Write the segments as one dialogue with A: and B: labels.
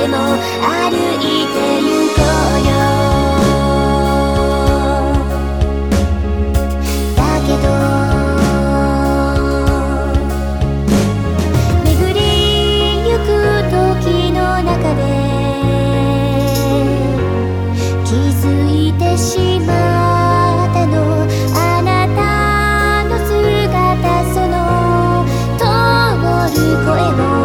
A: でも歩いてゆこうよ。だけど巡りゆく時の中で気づいてしまったの、あなたの姿、その通る声を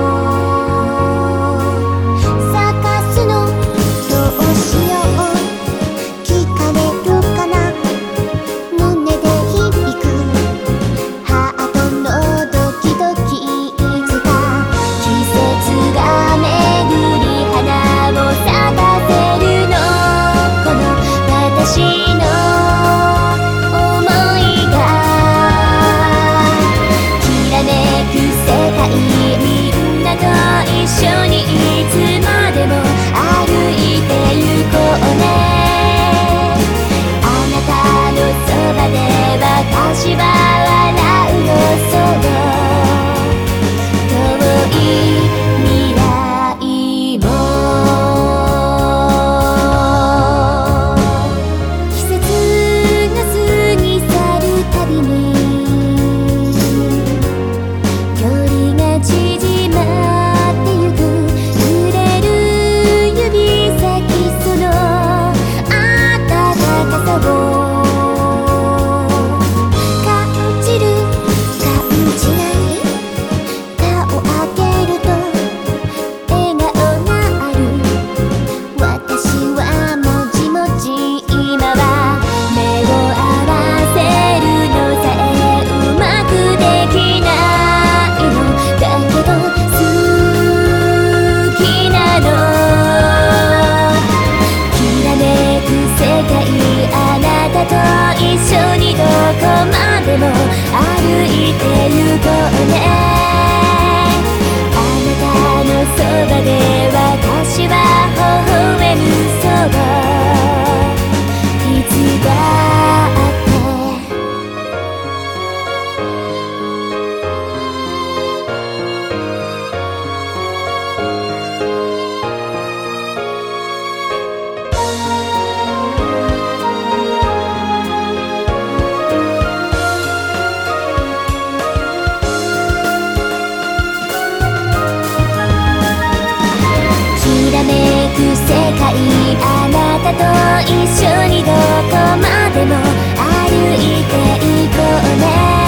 A: 私は笑うよ、そう遠い未来も。季節が過ぎ去るたびに距離が縮まってゆく、触れる指先、その温かさをどこまでも歩いてゆこうね。あなたのそばで私は微笑む、そういつだって世界、あなたと一緒にどこまでも歩いていこうね。